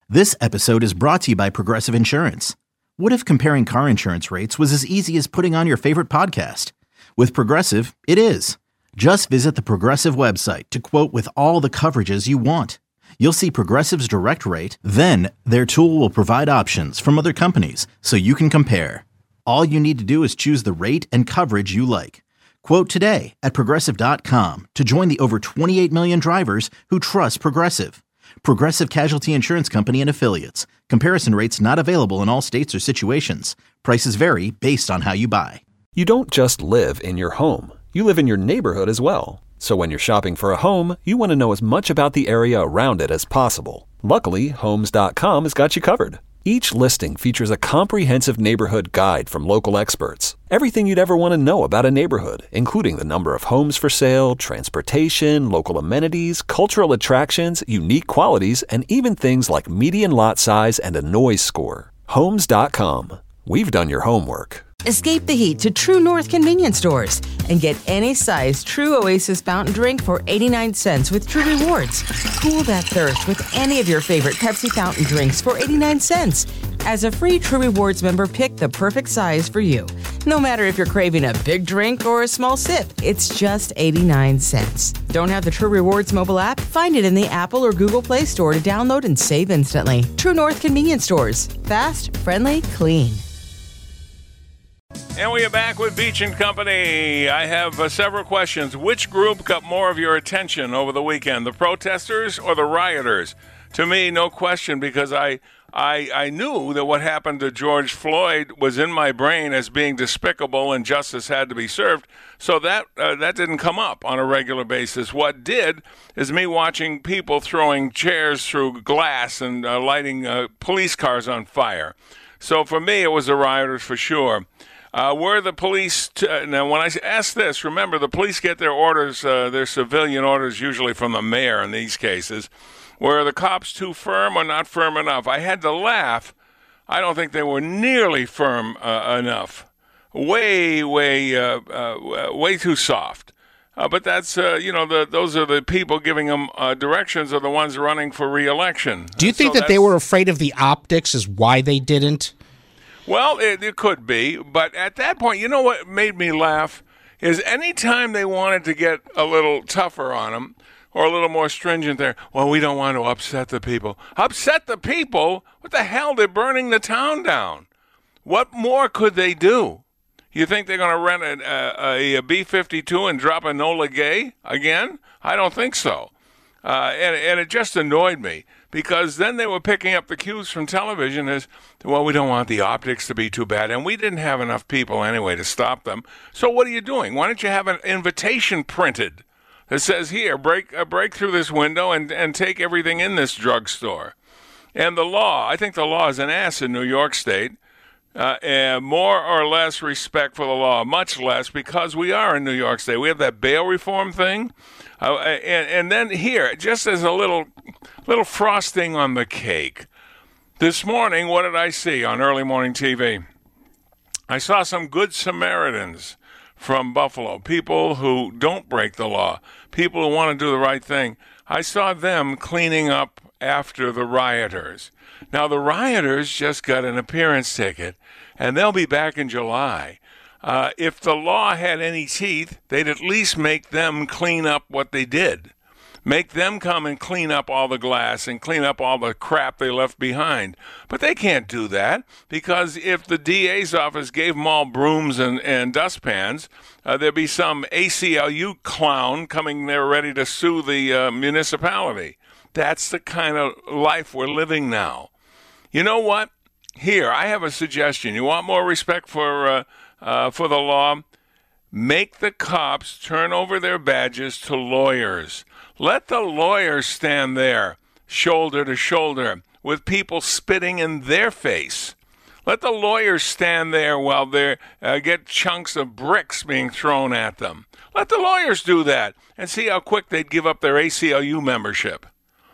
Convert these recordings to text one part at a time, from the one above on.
This episode is brought to you by Progressive Insurance. What if comparing car insurance rates was as easy as putting on your favorite podcast? With Progressive, it is. Just visit the Progressive website to quote with all the coverages you want. You'll see Progressive's direct rate, then their tool will provide options from other companies so you can compare. All you need to do is choose the rate and coverage you like. Quote today at Progressive.com to join the over 28 million drivers who trust Progressive. Progressive Casualty Insurance Company and Affiliates. Comparison rates not available in all states or situations. Prices vary based on how you buy. You don't just live in your home. You live in your neighborhood as well. So when you're shopping for a home, you want to know as much about the area around it as possible. Luckily, Homes.com has got you covered. Each listing features a comprehensive neighborhood guide from local experts. Everything you'd ever want to know about a neighborhood, including the number of homes for sale, transportation, local amenities, cultural attractions, unique qualities, and even things like median lot size and a noise score. Homes.com. We've done your homework. Escape the heat to True North convenience stores and get any size True Oasis fountain drink for 89 cents with True Rewards. Cool that thirst with any of your favorite Pepsi fountain drinks for 89 cents. As a free True Rewards member, pick the perfect size for you. No matter if you're craving a big drink or a small sip, it's just 89 cents. Don't have the True Rewards mobile app? Find it in the Apple or Google Play Store to download and save instantly. True North convenience stores. Fast, friendly, clean. And we are back with Beach and Company. I have several questions. Which group got more of your attention over the weekend, the protesters or the rioters? To me, no question, because I knew that what happened to George Floyd was in my brain as being despicable and justice had to be served. So that didn't come up on a regular basis. What did is me watching people throwing chairs through glass and lighting police cars on fire. So for me, it was the rioters for sure. Were the police, now when I ask this, remember the police get their orders, their civilian orders usually from the mayor in these cases. Were the cops too firm or not firm enough? I had to laugh. I don't think they were nearly firm enough. Way too soft. But that's, those are the people giving them directions are the ones running for re-election. Do you think that they were afraid of the optics is why they didn't? Well, it could be, but at that point, you know what made me laugh is any time they wanted to get a little tougher on them or a little more stringent there, well, we don't want to upset the people. Upset the people? What the hell? They're burning the town down. What more could they do? You think they're going to rent a B-52 and drop Enola Gay again? I don't think so. And it just annoyed me. Because then they were picking up the cues from television as, well, we don't want the optics to be too bad. And we didn't have enough people anyway to stop them. So what are you doing? Why don't you have an invitation printed that says, here, break through this window and take everything in this drugstore? And the law, I think the law is an ass in New York State. And more or less respect for the law, much less, because we are in New York State. We have that bail reform thing. And then here, just as a little frosting on the cake, this morning, what did I see on early morning TV? I saw some good Samaritans from Buffalo, people who don't break the law, people who want to do the right thing. I saw them cleaning up after the rioters. Now, the rioters just got an appearance ticket, and they'll be back in July. If the law had any teeth, they'd at least make them clean up what they did. Make them come and clean up all the glass and clean up all the crap they left behind. But they can't do that, because if the DA's office gave them all brooms and dustpans, there'd be some ACLU clown coming there ready to sue the municipality. That's the kind of life we're living now. You know what? Here, I have a suggestion. You want more respect for the law? Make the cops turn over their badges to lawyers. Let the lawyers stand there, shoulder to shoulder, with people spitting in their face. Let the lawyers stand there while they get chunks of bricks being thrown at them. Let the lawyers do that and see how quick they'd give up their ACLU membership.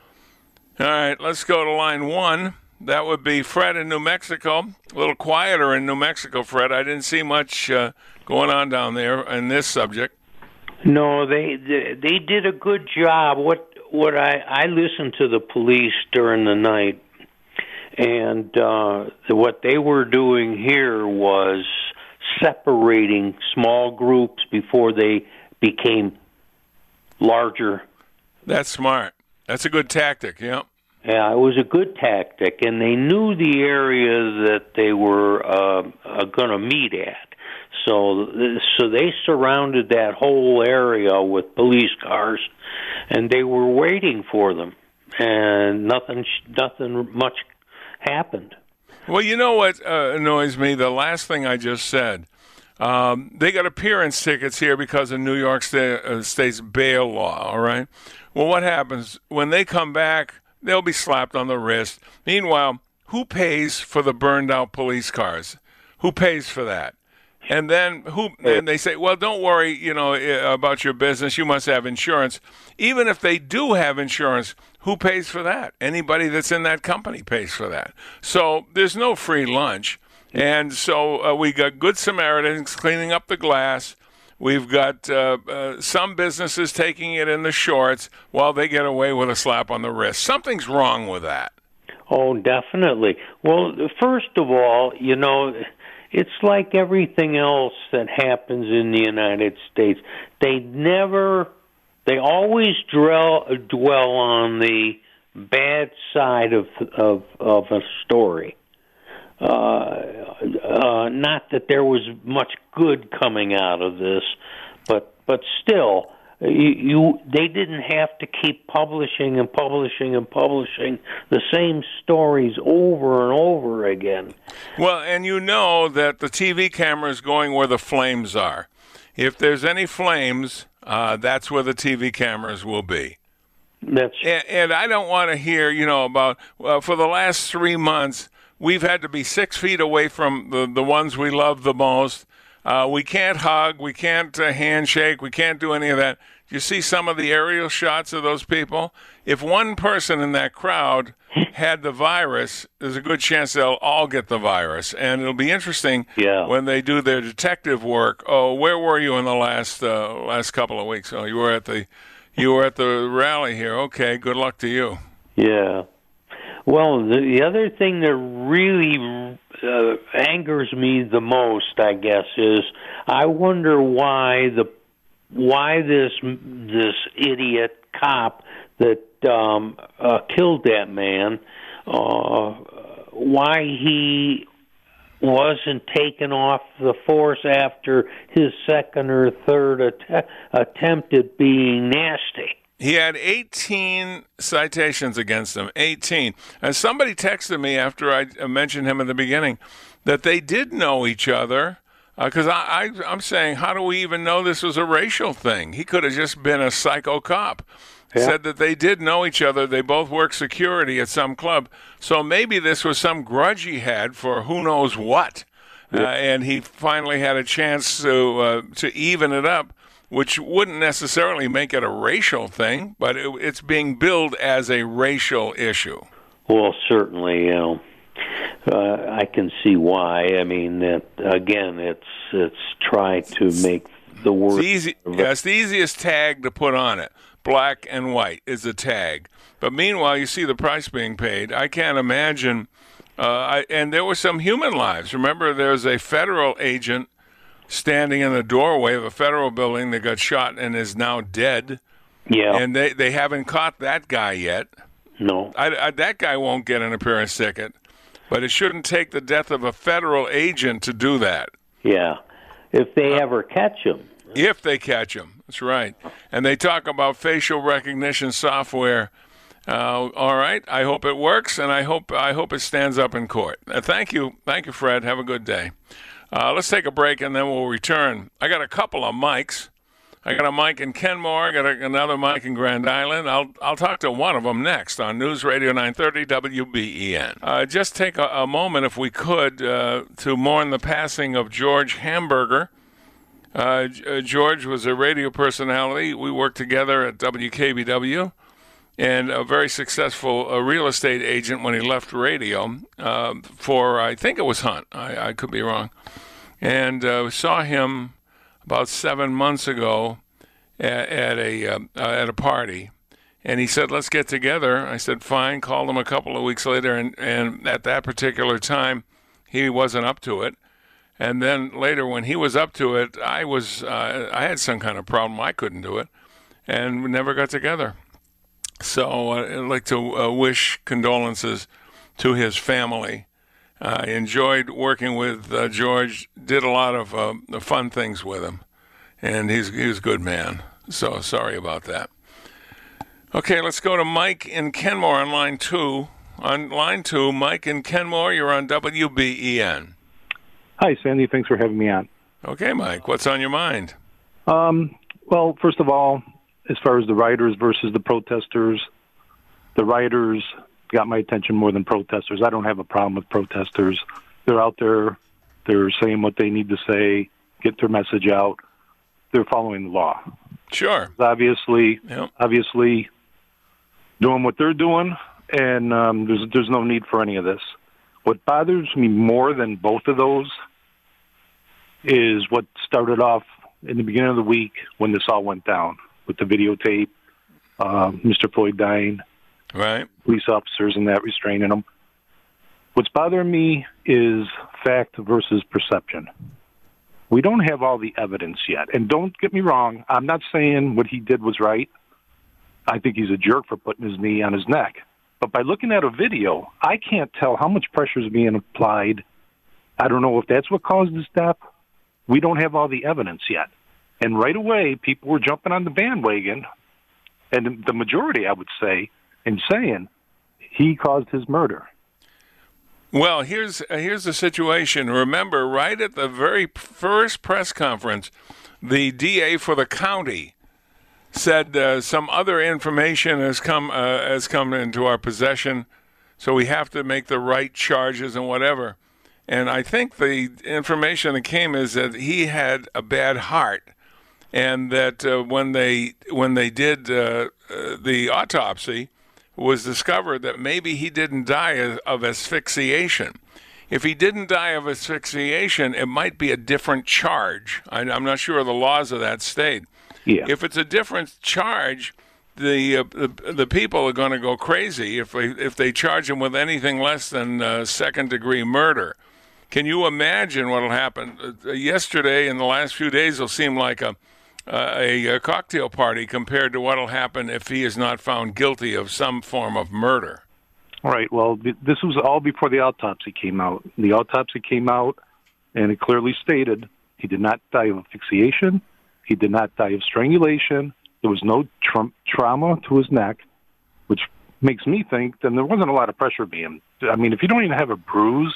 All right, let's go to line one. That would be Fred in New Mexico. A little quieter in New Mexico, Fred. I didn't see much going on down there in this subject. No, they did a good job. What I listened to the police during the night, And what they were doing here was separating small groups before they became larger. That's smart. That's a good tactic, yeah. Yeah, it was a good tactic, and they knew the area that they were going to meet at. So they surrounded that whole area with police cars, and they were waiting for them, and nothing much happened. Well, you know what annoys me? The last thing I just said. They got appearance tickets here because of New York State's bail law, all right? Well, what happens? When they come back, they'll be slapped on the wrist. Meanwhile, who pays for the burned-out police cars? Who pays for that? And then and they say, well, don't worry, about your business. You must have insurance. Even if they do have insurance, who pays for that? Anybody that's in that company pays for that. So there's no free lunch. And so we got Good Samaritans cleaning up the glass. We've got some businesses taking it in the shorts while they get away with a slap on the wrist. Something's wrong with that. Oh, definitely. Well, first of all, it's like everything else that happens in the United States. They always dwell on the bad side of a story. Not that there was much good coming out of this, but still, they didn't have to keep publishing and publishing and publishing the same stories over and over again. Well, and you know that the TV camera is going where the flames are. If there's any flames, that's where the TV cameras will be. And I don't want to hear, about for the last 3 months, we've had to be 6 feet away from the ones we love the most. We can't hug. We can't handshake. We can't do any of that. You see some of the aerial shots of those people? If one person in that crowd had the virus, there's a good chance they'll all get the virus. And it'll be interesting when they do their detective work. Oh, where were you in the last couple of weeks? Oh, you were at the rally here. Okay, good luck to you. Yeah. Well, the other thing that really angers me the most, I guess, is I wonder why this idiot cop that killed that man, why he wasn't taken off the force after his second or third attempt at being nasty. He had 18 citations against him, 18. And somebody texted me after I mentioned him in the beginning that they did know each other. Because I'm saying, how do we even know this was a racial thing? He could have just been a psycho cop. Yeah. Said that they did know each other. They both worked security at some club. So maybe this was some grudge he had for who knows what. Yeah. And he finally had a chance to even it up, which wouldn't necessarily make it a racial thing, but it's being billed as a racial issue. Well, certainly, I can see why. I mean, again, it's trying to make the word. It's the easiest tag to put on it. Black and white is a tag. But meanwhile, you see the price being paid. I can't imagine. And there were some human lives. Remember, there's a federal agent standing in the doorway of a federal building that got shot and is now dead. Yeah. And they haven't caught that guy yet. No. That guy won't get an appearance ticket. But it shouldn't take the death of a federal agent to do that. Yeah. If they ever catch him. If they catch him. That's right. And they talk about facial recognition software. All right. I hope it works, and I hope it stands up in court. Thank you. Thank you, Fred. Have a good day. Let's take a break, and then we'll return. I got a couple of mics. I got a mic in Kenmore. I got another mic in Grand Island. I'll talk to one of them next on News Radio 930 WBEN. Just take a moment, if we could, to mourn the passing of George Hamburger. George was a radio personality. We worked together at WKBW, and a very successful real estate agent when he left radio for, I think it was Hunt. I could be wrong. And we saw him about 7 months ago at a party, And he said, let's get together. I said, fine. Called him a couple of weeks later, and at that particular time, he wasn't up to it. And then later, when he was up to it, I had some kind of problem. I couldn't do it, and we never got together. So I'd like to wish condolences to his family. I enjoyed working with George, did a lot of fun things with him, and he was a good man. So sorry about that. Okay, let's go to Mike in Kenmore on line 2. On line 2, Mike in Kenmore, you're on WBEN. Hi, Sandy. Thanks for having me on. Okay, Mike, what's on your mind? Well, first of all, as far as the rioters versus the protesters, the rioters got my attention more than protesters. I don't have a problem with protesters. They're out there. They're saying what they need to say, get their message out. They're following the law. Sure. Obviously, Yep. Doing what they're doing, and there's no need for any of this. What bothers me more than both of those is what started off in the beginning of the week when this all went down with the videotape, Mr. Floyd dying, Right. police officers and that restraining them. What's bothering me is fact versus perception. We don't have all the evidence yet. And don't get me wrong, I'm not saying what he did was right. I think he's a jerk for putting his knee on his neck. But by looking at a video, I can't tell how much pressure is being applied. I don't know if that's what caused his death. We don't have all the evidence yet. And right away, people were jumping on the bandwagon, and the majority, I would say, in saying he caused his murder. Well, here's the situation. Remember, right at the very first press conference, the DA for the county said some other information has come into our possession, so we have to make the right charges and whatever. And I think the information that came is that he had a bad heart, and that when they did the autopsy, it was discovered that maybe he didn't die of asphyxiation. If he didn't die of asphyxiation, it might be a different charge. I'm not sure of the laws of that state. Yeah. If it's a different charge, the people are going to go crazy if they charge him with anything less than second-degree murder. Can you imagine what will happen? Yesterday, in the last few days, will seem like a cocktail party compared to what will happen if he is not found guilty of some form of murder. All right. Well, this was all before the autopsy came out. The autopsy came out, and it clearly stated he did not die of asphyxiation. He did not die of strangulation. There was no trauma to his neck, which makes me think then there wasn't a lot of pressure being. I mean, if you don't even have a bruise,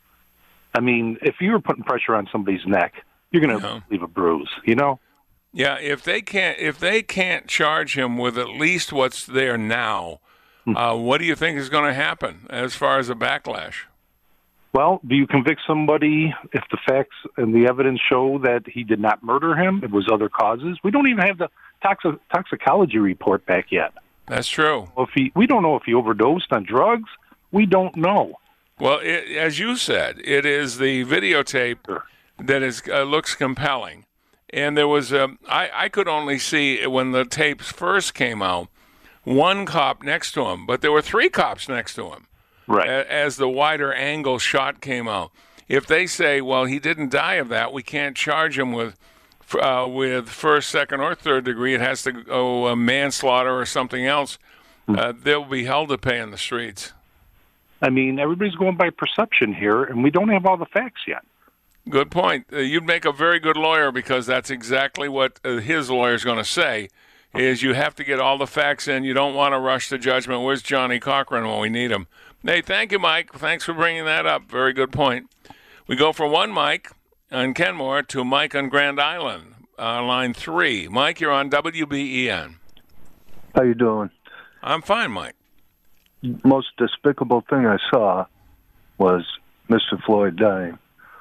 I mean, if you were putting pressure on somebody's neck, you're going to leave a bruise, you know? Yeah, if they can't charge him with at least what's there now, what do you think is going to happen as far as a backlash? Well, do you convict somebody if the facts and the evidence show that he did not murder him? It was other causes. We don't even have the toxicology report back yet. That's true. We don't know if he overdosed on drugs. We don't know. Well, as you said, it is the videotape that looks compelling. And there was I could only see when the tapes first came out, one cop next to him, but there were 3 cops next to him. Right. As the wider angle shot came out. If they say, well, he didn't die of that, we can't charge him with first, second, or third degree. It has to go manslaughter or something else. They'll be hell to pay in the streets. I mean, everybody's going by perception here, and we don't have all the facts yet. Good point. You'd make a very good lawyer because that's exactly what his lawyer's going to say, is you have to get all the facts in. You don't want to rush to judgment. Where's Johnny Cochran when we need him? Hey, thank you, Mike. Thanks for bringing that up. Very good point. We go from one Mike on Kenmore to Mike on Grand Island, line 3. Mike, you're on WBEN. How you doing? I'm fine, Mike. Most despicable thing I saw was Mr. Floyd dying.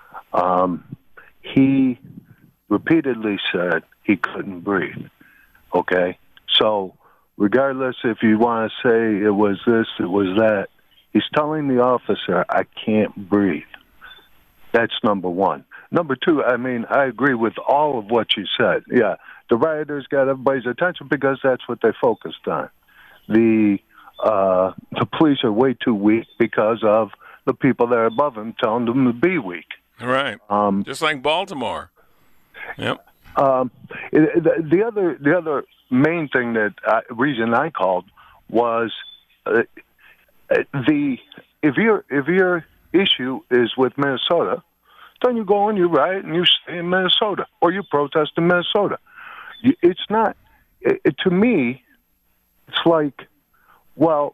He repeatedly said he couldn't breathe. Okay? So regardless if you want to say it was this, it was that, he's telling the officer, I can't breathe. That's number one. Number two, I mean, I agree with all of what you said. Yeah, the rioters got everybody's attention because that's what they focused on. the police are way too weak because of the people that are above them telling them to be weak. Right. Just like Baltimore. Yep. The other main thing reason I called was if your issue is with Minnesota, then you go and you riot and you stay in Minnesota or you protest in Minnesota. It's not. To me, it's like, well,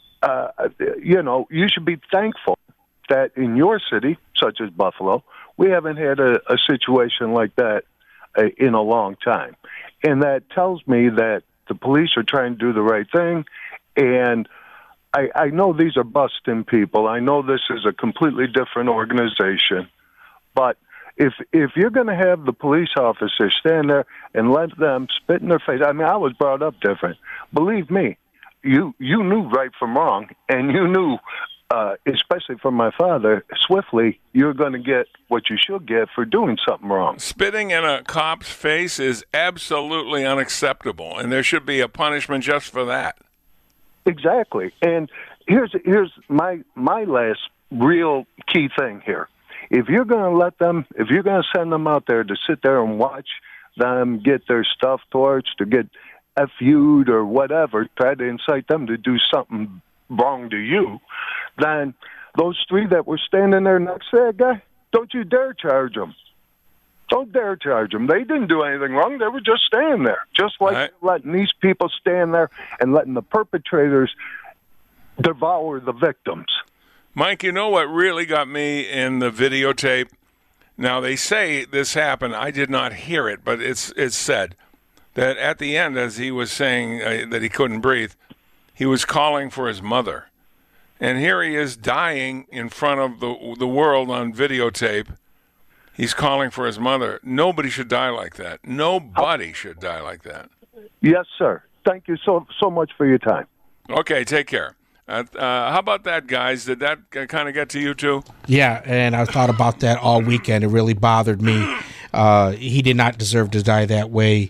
you should be thankful that in your city, such as Buffalo, we haven't had a situation like that in a long time. And that tells me that the police are trying to do the right thing. And I know these are busting people. I know this is a completely different organization. But if you're going to have the police officers stand there and let them spit in their face, I mean, I was brought up different. Believe me, you knew right from wrong, and you knew, especially from my father, swiftly, you're going to get what you should get for doing something wrong. Spitting in a cop's face is absolutely unacceptable, and there should be a punishment just for that. Exactly. And here's my last real key thing here. If you're going to send them out there to sit there and watch them get their stuff torched, to get FU'd or whatever, try to incite them to do something wrong to you, then those three that were standing there next to that guy, don't you dare charge them. Don't dare charge them. They didn't do anything wrong. They were just standing there, just like letting these people stand there and letting the perpetrators devour the victims. Mike, you know what really got me in the videotape? Now, they say this happened. I did not hear it, but it's said that at the end, as he was saying that he couldn't breathe, he was calling for his mother. And here he is dying in front of the world on videotape. He's calling for his mother. Nobody should die like that. Nobody should die like that. Yes, sir. Thank you so much for your time. Okay, take care. How about that, guys? Did that kind of get to you, too? Yeah, and I thought about that all weekend. It really bothered me. He did not deserve to die that way.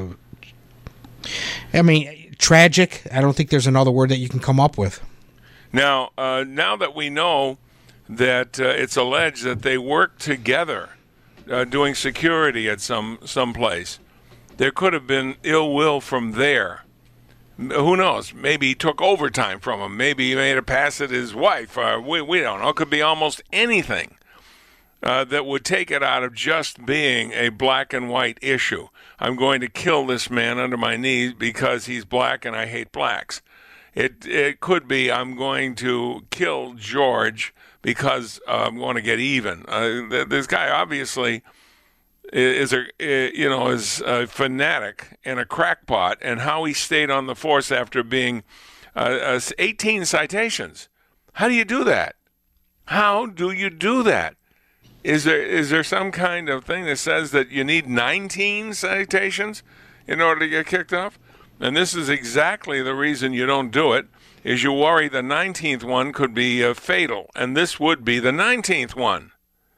I mean, tragic. I don't think there's another word that you can come up with. Now that we know that it's alleged that they worked together doing security at some place, there could have been ill will from there. Who knows? Maybe he took overtime from him. Maybe he made a pass at his wife. We don't know. It could be almost anything that would take it out of just being a black and white issue. I'm going to kill this man under my knees because he's black and I hate blacks. It could be I'm going to kill George because I'm going to get even. This guy obviously is a fanatic and a crackpot, and how he stayed on the force after being 18 citations. How do you do that? How do you do that? Is there some kind of thing that says that you need 19 citations in order to get kicked off? And this is exactly the reason you don't do it, is you worry the 19th one could be fatal, and this would be the 19th one.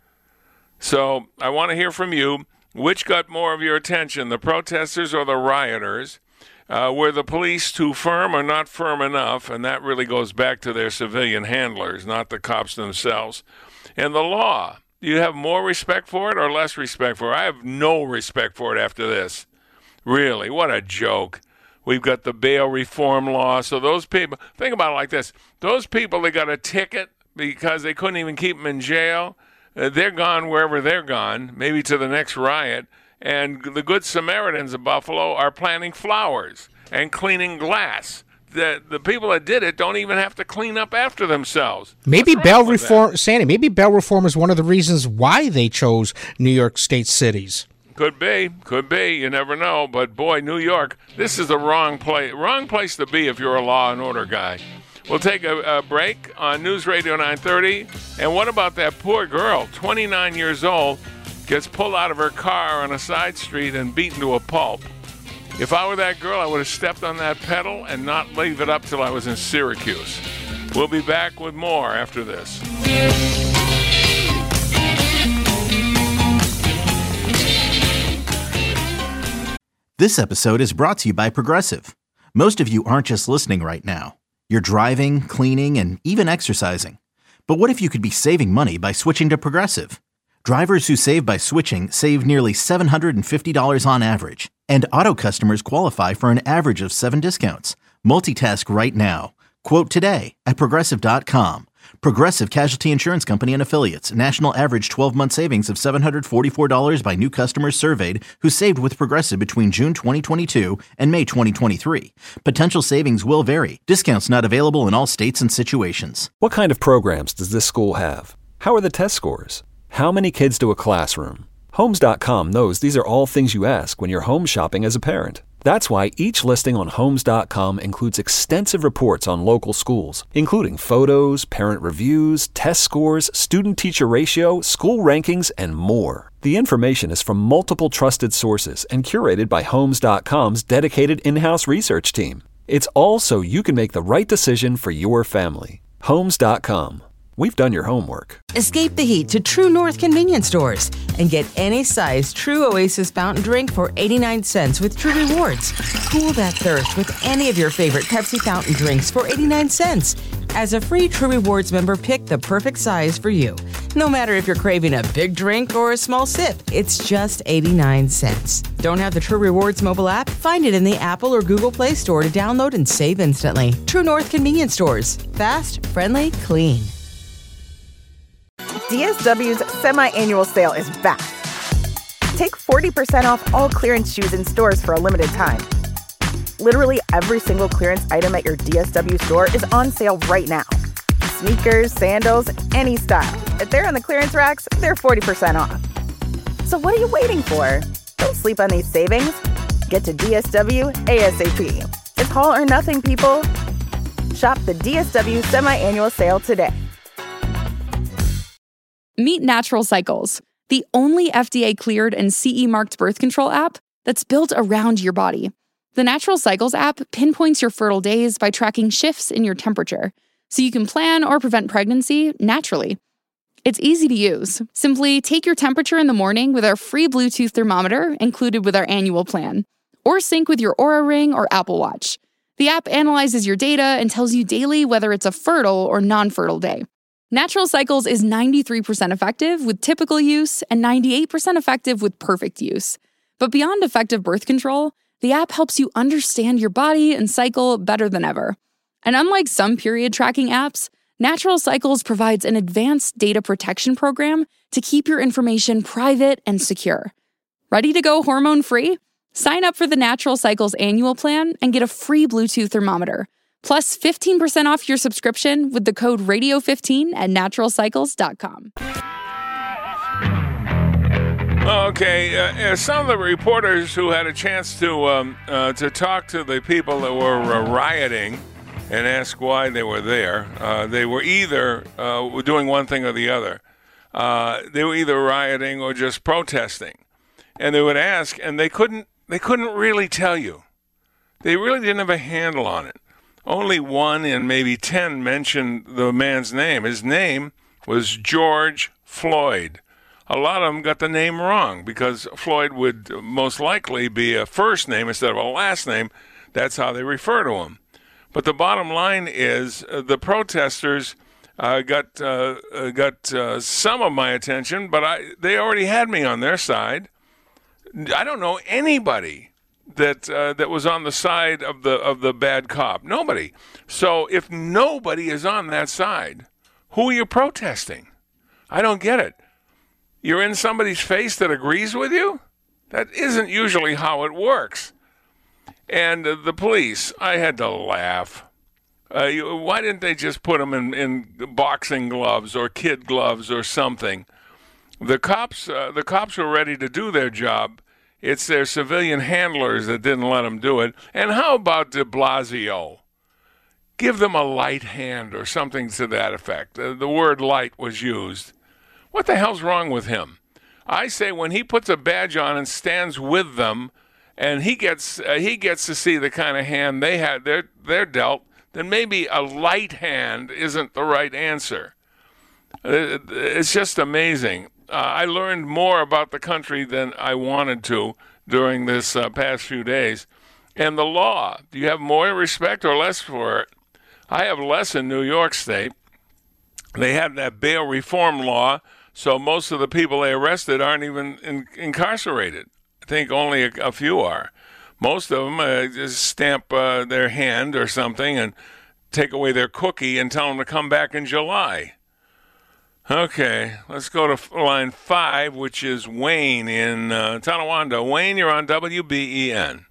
So I want to hear from you. Which got more of your attention, the protesters or the rioters? Were the police too firm or not firm enough? And that really goes back to their civilian handlers, not the cops themselves. And the law, do you have more respect for it or less respect for it? I have no respect for it after this. Really, what a joke. We've got the bail reform law. So those people, think about it like this. Those people that got a ticket because they couldn't even keep them in jail, they're gone wherever they're gone, maybe to the next riot. And the Good Samaritans of Buffalo are planting flowers and cleaning glass. The people that did it don't even have to clean up after themselves. Maybe bail reform, Sandy, maybe bail reform is one of the reasons why they chose New York State cities. Could be. You never know. But boy, New York, this is the wrong place to be if you're a law and order guy. We'll take a break on News Radio 930. And what about that poor girl, 29 years old, gets pulled out of her car on a side street and beaten to a pulp? If I were that girl, I would have stepped on that pedal and not leave it up till I was in Syracuse. We'll be back with more after this. This episode is brought to you by Progressive. Most of you aren't just listening right now. You're driving, cleaning, and even exercising. But what if you could be saving money by switching to Progressive? Drivers who save by switching save nearly $750 on average, and auto customers qualify for an average of 7 discounts. Multitask right now. Quote today at Progressive.com. Progressive Casualty Insurance Company and Affiliates. National average 12-month savings of $744 by new customers surveyed who saved with Progressive between June 2022 and May 2023. Potential savings will vary. Discounts not available in all states and situations. What kind of programs does this school have? How are the test scores? How many kids do a classroom? Homes.com knows these are all things you ask when you're home shopping as a parent. That's why each listing on Homes.com includes extensive reports on local schools, including photos, parent reviews, test scores, student-teacher ratio, school rankings, and more. The information is from multiple trusted sources and curated by Homes.com's dedicated in-house research team. It's all so you can make the right decision for your family. Homes.com. We've done your homework. Escape the heat to True North convenience stores and get any size True Oasis fountain drink for 89 cents with True Rewards. Cool that thirst with any of your favorite Pepsi fountain drinks for 89 cents. As a free True Rewards member, pick the perfect size for you. No matter if you're craving a big drink or a small sip, it's just 89 cents. Don't have the True Rewards mobile app? Find it in the Apple or Google Play Store to download and save instantly. True North convenience stores. Fast, friendly, clean. DSW's semi-annual sale is back. Take 40% off all clearance shoes in stores for a limited time. Literally every single clearance item at your DSW store is on sale right now. Sneakers, sandals, any style. If they're on the clearance racks, they're 40% off. So what are you waiting for? Don't sleep on these savings. Get to DSW ASAP. It's all or nothing, people. Shop the DSW semi-annual sale today. Meet Natural Cycles, the only FDA-cleared and CE-marked birth control app that's built around your body. The Natural Cycles app pinpoints your fertile days by tracking shifts in your temperature, so you can plan or prevent pregnancy naturally. It's easy to use. Simply take your temperature in the morning with our free Bluetooth thermometer included with our annual plan, or sync with your Oura Ring or Apple Watch. The app analyzes your data and tells you daily whether it's a fertile or non-fertile day. Natural Cycles is 93% effective with typical use and 98% effective with perfect use. But beyond effective birth control, the app helps you understand your body and cycle better than ever. And unlike some period tracking apps, Natural Cycles provides an advanced data protection program to keep your information private and secure. Ready to go hormone-free? Sign up for the Natural Cycles annual plan and get a free Bluetooth thermometer. Plus 15% off your subscription with the code radio15 at naturalcycles.com. Okay, some of the reporters who had a chance to talk to the people that were rioting and ask why they were there, they were either doing one thing or the other. They were either rioting or just protesting, and they would ask, and they couldn't really tell you. They really didn't have a handle on it. Only 1 in maybe 10 mentioned the man's name. His name was George Floyd. A lot of them got the name wrong because Floyd would most likely be a first name instead of a last name. That's how they refer to him. But the bottom line is the protesters got some of my attention, but they already had me on their side. I don't know anybody that was on the side of the bad cop. Nobody. So if nobody is on that side, who are you protesting? I don't get it. You're in somebody's face that agrees with you? That isn't usually how it works. And the police, I had to laugh. Why didn't they just put them in boxing gloves or kid gloves or something? The cops were ready to do their job. It's their civilian handlers that didn't let them do it. And how about de Blasio? Give them a light hand or something to that effect. The word light was used. What the hell's wrong with him? I say when he puts a badge on and stands with them, and he gets to see the kind of hand they're dealt, then maybe a light hand isn't the right answer. It's just amazing. I learned more about the country than I wanted to during this past few days. and the law. Do you have more respect or less for it? I have less in New York State. They have that bail reform law, so most of the people they arrested aren't even incarcerated. I think only a few are. Most of them just stamp their hand or something and take away their cookie and tell them to come back in July. Okay, let's go to line 5, which is Wayne in Tonawanda. Wayne, you're on WBEN.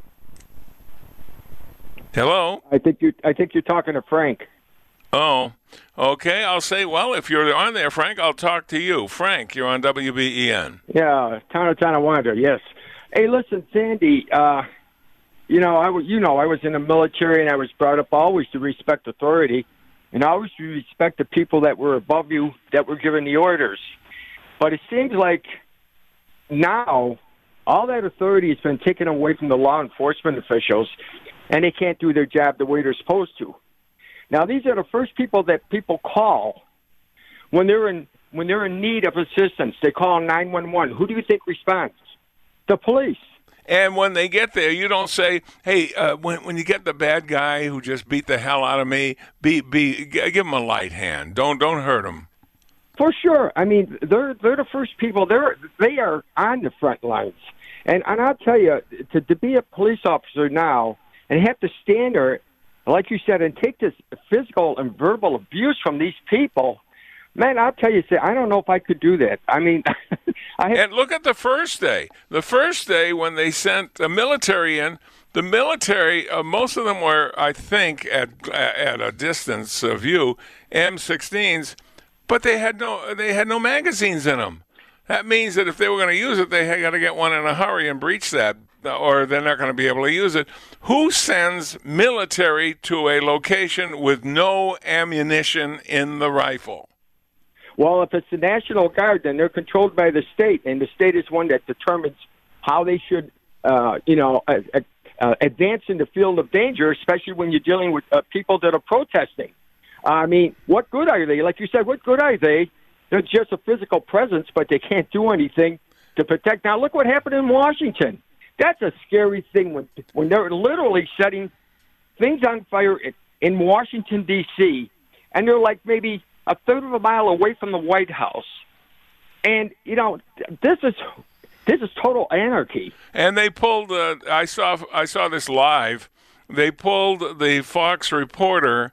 Hello? I think you're talking to Frank. Oh, okay. I'll say, well, if you're on there, Frank, I'll talk to you. Frank, you're on WBEN. Yeah, town of Tonawanda, yes. Hey, listen, Sandy, I was in the military and I was brought up always to respect authority and always to respect the people that were above you that were given the orders. But it seems like now all that authority has been taken away from the law enforcement officials and they can't do their job the way they're supposed to. Now, these are the first people that people call when they're in need of assistance. They call 911. Who do you think responds? The police. And when they get there, you don't say, hey, when you get the bad guy who just beat the hell out of me, give him a light hand. Don't hurt him. For sure. I mean, they're the first people. They are on the front lines. And I'll tell you, to be a police officer now and have to stand there, like you said, and take this physical and verbal abuse from these people, man, I'll tell you, I don't know if I could do that. I mean, and look at the first day. The first day when they sent the military in, the military, most of them were, I think, at a distance of view, M16s, but they had no magazines in them. That means that if they were going to use it, they had got to get one in a hurry and breach that, or they're not going to be able to use it. Who sends military to a location with no ammunition in the rifle? Well, if it's the National Guard, then they're controlled by the state, and the state is one that determines how they should, advance in the field of danger, especially when you're dealing with people that are protesting. I mean, what good are they? Like you said, what good are they? They're just a physical presence, but they can't do anything to protect. Now, look what happened in Washington. That's a scary thing when they're literally setting things on fire in Washington, D.C., and they're like maybe a third of a mile away from the White House. And, this is total anarchy. And they pulled, I saw this live, they pulled the Fox reporter,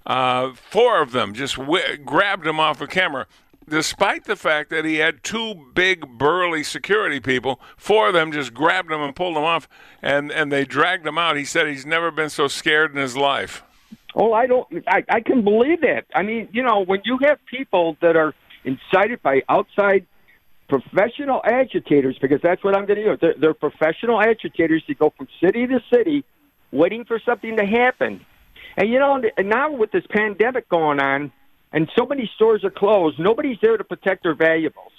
4 of them, just grabbed him off the camera. Despite the fact that he had 2 big, burly security people, 4 of them just grabbed him and pulled him off, and they dragged him out. He said he's never been so scared in his life. Oh, I can believe that. I mean, when you have people that are incited by outside professional agitators, because that's what I'm going to do. They're professional agitators that go from city to city waiting for something to happen. And, now with this pandemic going on, and so many stores are closed, nobody's there to protect their valuables.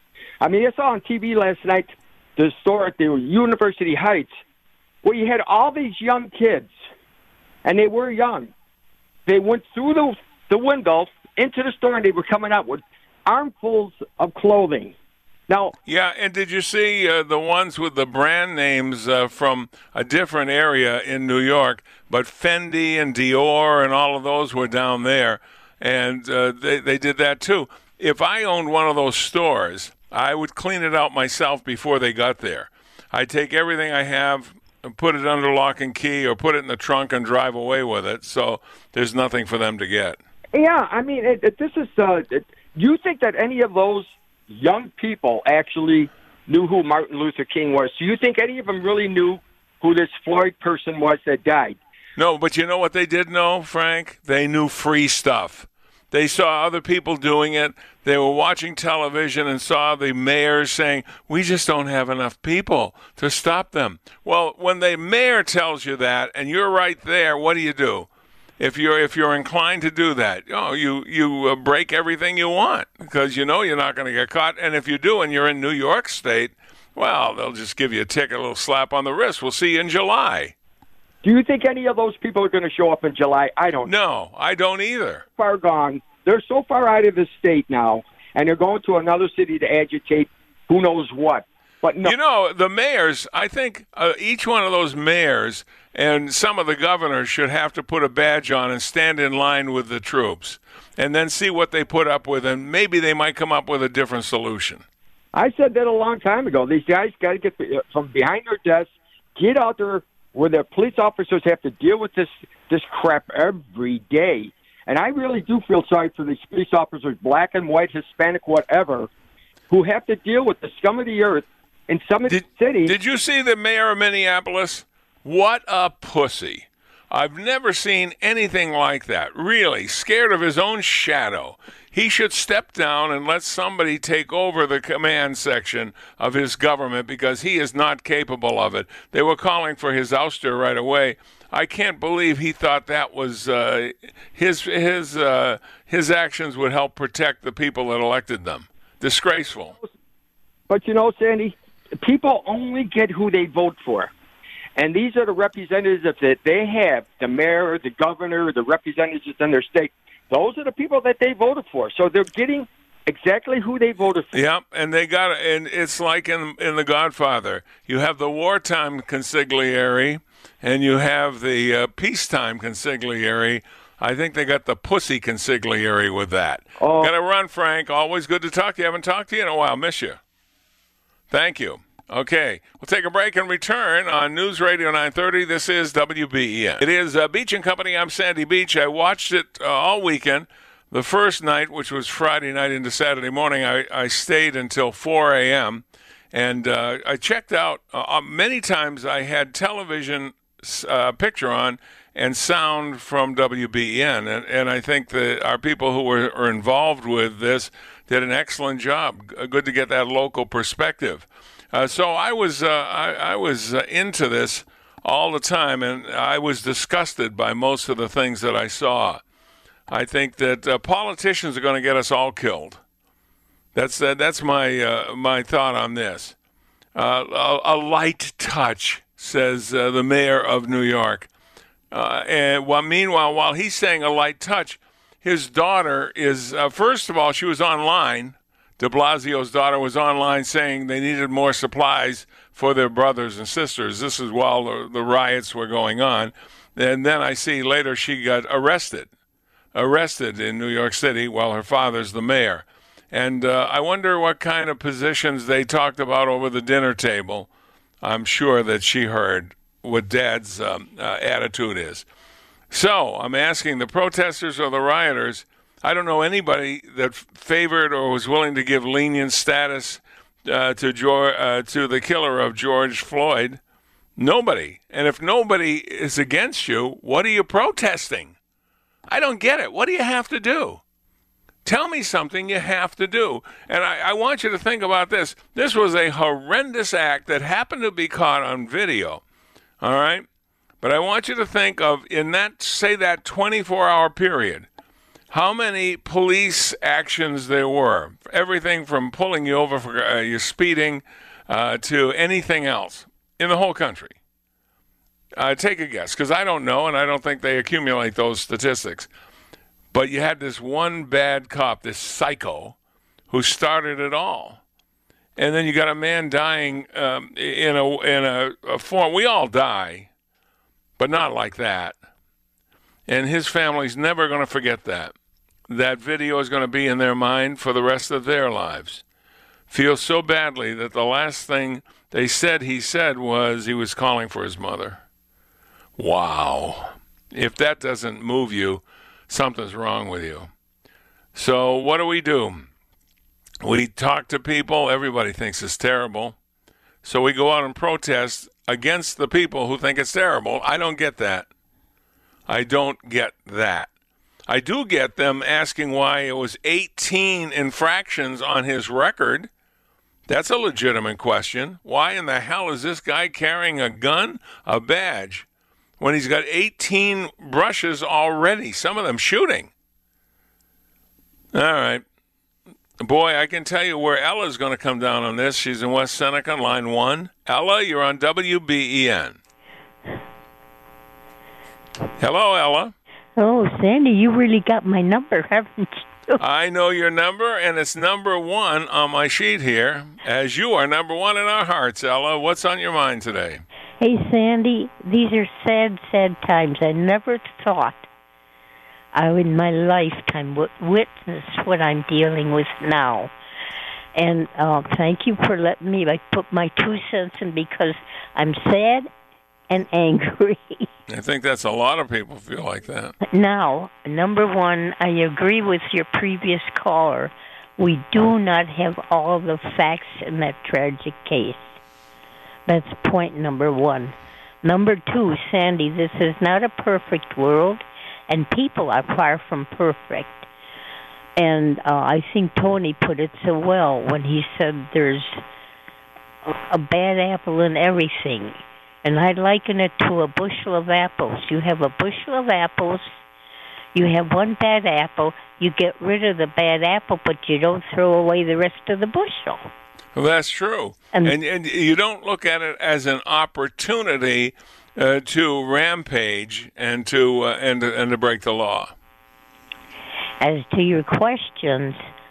I mean, I saw on TV last night the store at the University Heights where you had all these young kids, and they were young. They went through the window into the store, and they were coming out with armfuls of clothing. Now, yeah, and did you see the ones with the brand names from a different area in New York, but Fendi and Dior and all of those were down there. And they did that, too. If I owned one of those stores, I would clean it out myself before they got there. I'd take everything I have and put it under lock and key or put it in the trunk and drive away with it, so there's nothing for them to get. Yeah, I mean, this is do you think that any of those young people actually knew who Martin Luther King was? Do you think any of them really knew who this Floyd person was that died? No, but you know what they did know, Frank? They knew free stuff. They saw other people doing it. They were watching television and saw the mayors saying, we just don't have enough people to stop them. Well, when the mayor tells you that and you're right there, what do? If you're inclined to do that, you break everything you want because you're not going to get caught. And if you do and you're in New York State, well, they'll just give you a ticket, a little slap on the wrist. We'll see you in July. Do you think any of those people are going to show up in July? I don't know. No, I don't either. Far gone. They're so far out of the state now, and they're going to another city to agitate who knows what. But no. You know, the mayors, I think each one of those mayors and some of the governors should have to put a badge on and stand in line with the troops and then see what they put up with, and maybe they might come up with a different solution. I said that a long time ago. These guys got to get from behind their desks, get out there where the police officers have to deal with this crap every day. And I really do feel sorry for these police officers, black and white, Hispanic, whatever, who have to deal with the scum of the earth in some of the cities. Did you see the mayor of Minneapolis? What a pussy. I've never seen anything like that. Really, scared of his own shadow. He should step down and let somebody take over the command section of his government because he is not capable of it. They were calling for his ouster right away. I can't believe he thought that was his actions would help protect the people that elected them. Disgraceful. But you know, Sandy, people only get who they vote for. And these are the representatives that they have, the mayor, the governor, the representatives in their state. Those are the people that they voted for. So they're getting exactly who they voted for. Yep, and it's like in The Godfather. You have the wartime consigliere, and you have the peacetime consigliere. I think they got the pussy consigliere with that. Oh. Got to run, Frank. Always good to talk to you. Haven't talked to you in a while. Miss you. Thank you. Okay, we'll take a break and return on News Radio 930. This is WBEN. It is Beach and Company. I'm Sandy Beach. I watched it all weekend. The first night, which was Friday night into Saturday morning, I stayed until 4 a.m., and I checked out many times. I had television picture on and sound from WBEN, and I think that our people who were involved with this did an excellent job. Good to get that local perspective. So I was into this all the time, and I was disgusted by most of the things that I saw. I think that politicians are going to get us all killed. That's my thought on this. A light touch, says the mayor of New York. Meanwhile, while he's saying a light touch, his daughter is first of all, she was online. De Blasio's daughter was online saying they needed more supplies for their brothers and sisters. This is while the riots were going on. And then I see later she got arrested in New York City while her father's the mayor. And I wonder what kind of positions they talked about over the dinner table. I'm sure that she heard what Dad's attitude is. So I'm asking the protesters or the rioters, I don't know anybody that favored or was willing to give lenient status to the killer of George Floyd. Nobody. And if nobody is against you, what are you protesting? I don't get it. What do you have to do? Tell me something you have to do. And I want you to think about this. This was a horrendous act that happened to be caught on video. All right? But I want you to think of, in that 24-hour period, how many police actions there were. Everything from pulling you over for your speeding to anything else in the whole country. Take a guess, because I don't know, and I don't think they accumulate those statistics. But you had this one bad cop, this psycho, who started it all. And then you got a man dying in a form. We all die, but not like that. And his family's never going to forget that. That video is going to be in their mind for the rest of their lives. Feel so badly that the last thing they said he said was he was calling for his mother. Wow. If that doesn't move you, something's wrong with you. So what do? We talk to people. Everybody thinks it's terrible. So we go out and protest against the people who think it's terrible. I don't get that. I don't get that. I do get them asking why it was 18 infractions on his record. That's a legitimate question. Why in the hell is this guy carrying a gun, a badge, when he's got 18 brushes already, some of them shooting? All right. Boy, I can tell you where Ella's going to come down on this. She's in West Seneca, line 1. Ella, you're on WBEN. Hello, Ella. Oh, Sandy, you really got my number, haven't you? I know your number, and it's number 1 on my sheet here, as you are number 1 in our hearts, Ella. What's on your mind today? Hey, Sandy, these are sad, sad times. I never thought I would in my lifetime witness what I'm dealing with now. And thank you for letting me put my 2 cents in, because I'm sad and angry. I think that's a lot of people feel like that. Now, number 1, I agree with your previous caller. We do not have all the facts in that tragic case. That's point number 1. Number 2, Sandy, this is not a perfect world, and people are far from perfect. And I think Tony put it so well when he said there's a bad apple in everything. And I liken it to a bushel of apples. You have a bushel of apples, you have one bad apple, you get rid of the bad apple, but you don't throw away the rest of the bushel. Well, that's true. And you don't look at it as an opportunity to rampage and to break the law. As to your questions,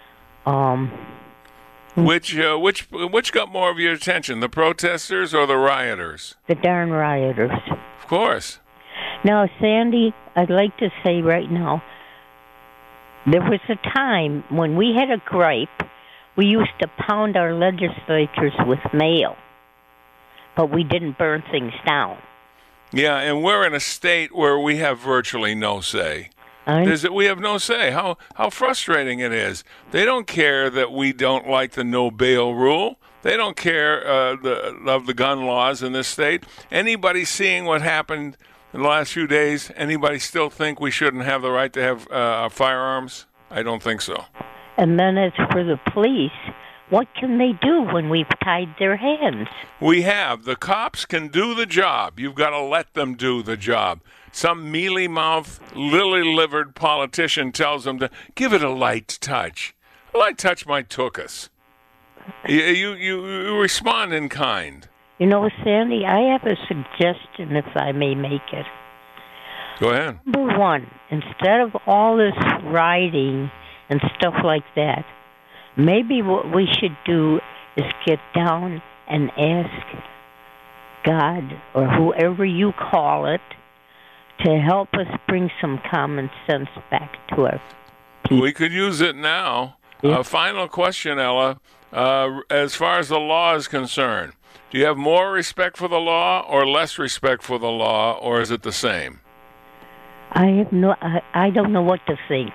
which got more of your attention, the protesters or the rioters? The darn rioters. Of course. Now, Sandy, I'd like to say right now, there was a time when we had a gripe, we used to pound our legislatures with mail, but we didn't burn things down. Yeah, and we're in a state where we have virtually no say. We have no say. How frustrating it is. They don't care that we don't like the no bail rule. They don't care of the gun laws in this state. Anybody seeing what happened in the last few days, anybody still think we shouldn't have the right to have firearms? I don't think so. And then as for the police, what can they do when we've tied their hands? We have. The cops can do the job. You've got to let them do the job. Some mealy-mouthed, lily-livered politician tells them to give it a light touch. A light touch might took us. You respond in kind. You know, Sandy, I have a suggestion, if I may make it. Go ahead. Number 1, instead of all this rioting and stuff like that, maybe what we should do is get down and ask God, or whoever you call it, to help us bring some common sense back to our people. We could use it now. Yeah. Final question, Ella. As far as the law is concerned, do you have more respect for the law or less respect for the law, or is it the same? I don't know what to think.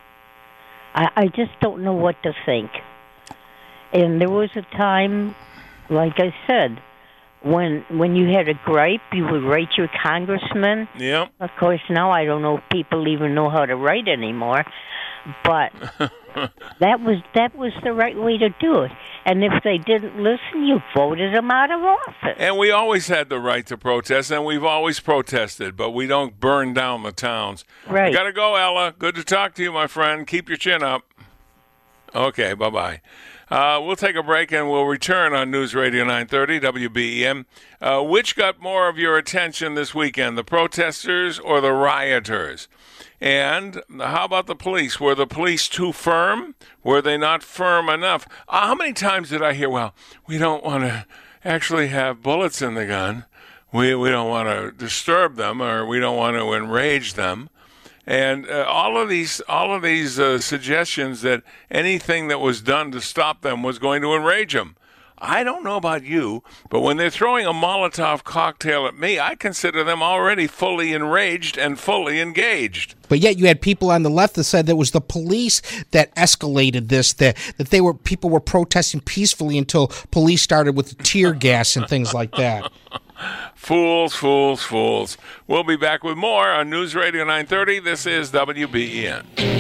I just don't know what to think. And there was a time, like I said, when you had a gripe, you would write your congressman. Yep. Of course, now I don't know if people even know how to write anymore. But that was the right way to do it. And if they didn't listen, you voted them out of office. And we always had the right to protest, and we've always protested, but we don't burn down the towns. Right. Got to go, Ella. Good to talk to you, my friend. Keep your chin up. Okay, bye-bye. We'll take a break, and we'll return on News Radio 930, WBEM. Which got more of your attention this weekend, the protesters or the rioters? And how about the police? Were the police too firm? Were they not firm enough? How many times did I hear, well, we don't want to actually have bullets in the gun. We don't want to disturb them, or we don't want to enrage them. And all of these suggestions that anything that was done to stop them was going to enrage them. I don't know about you, but when they're throwing a Molotov cocktail at me, I consider them already fully enraged and fully engaged. But yet you had people on the left that said that it was the police that escalated this, that people were protesting peacefully until police started with tear gas and things like that. Fools, fools, fools. We'll be back with more on News Radio 930. This is WBEN.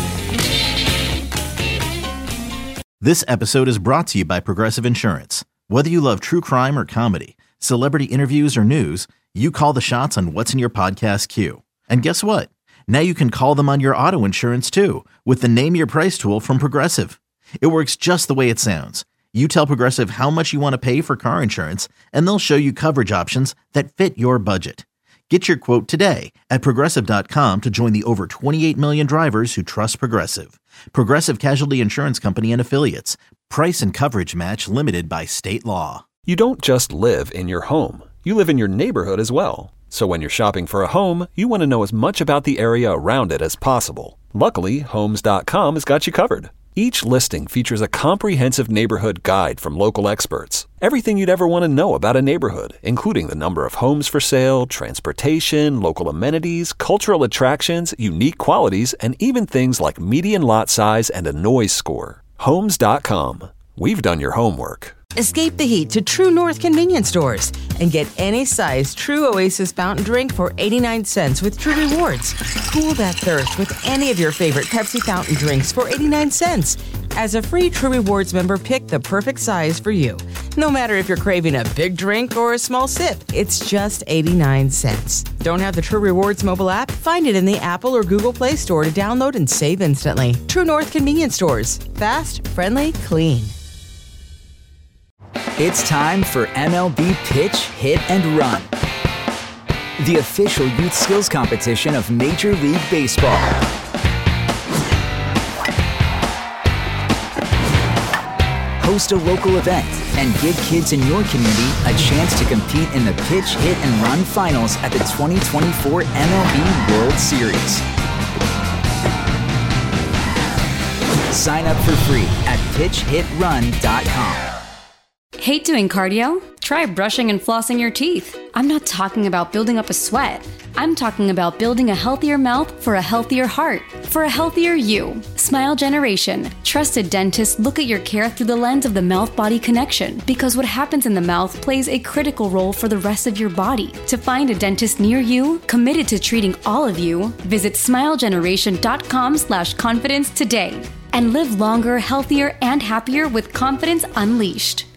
This episode is brought to you by Progressive Insurance. Whether you love true crime or comedy, celebrity interviews or news, you call the shots on what's in your podcast queue. And guess what? Now you can call them on your auto insurance too with the Name Your Price tool from Progressive. It works just the way it sounds. You tell Progressive how much you want to pay for car insurance, and they'll show you coverage options that fit your budget. Get your quote today at Progressive.com to join the over 28 million drivers who trust Progressive. Progressive Casualty Insurance Company and Affiliates. Price and coverage match limited by state law. You don't just live in your home. You live in your neighborhood as well. So when you're shopping for a home, you want to know as much about the area around it as possible. Luckily, Homes.com has got you covered. Each listing features a comprehensive neighborhood guide from local experts. Everything you'd ever want to know about a neighborhood, including the number of homes for sale, transportation, local amenities, cultural attractions, unique qualities, and even things like median lot size and a noise score. Homes.com. We've done your homework. Escape the heat to True North convenience stores and get any size True Oasis fountain drink for 89 cents with True Rewards. Cool that thirst with any of your favorite Pepsi fountain drinks for 89 cents. As a free True Rewards member, pick the perfect size for you. No matter if you're craving a big drink or a small sip, it's just 89 cents. Don't have the True Rewards mobile app? Find it in the Apple or Google Play Store to download and save instantly. True North convenience stores. Fast, friendly, clean. It's time for MLB Pitch, Hit, and Run, the official youth skills competition of Major League Baseball. Host a local event and give kids in your community a chance to compete in the Pitch, Hit, and Run finals at the 2024 MLB World Series. Sign up for free at pitchhitrun.com. Hate doing cardio? Try brushing and flossing your teeth. I'm not talking about building up a sweat. I'm talking about building a healthier mouth for a healthier heart, for a healthier you. Smile Generation. Trusted dentists look at your care through the lens of the mouth-body connection, because what happens in the mouth plays a critical role for the rest of your body. To find a dentist near you, committed to treating all of you, visit smilegeneration.com/confidence today and live longer, healthier, and happier with confidence unleashed.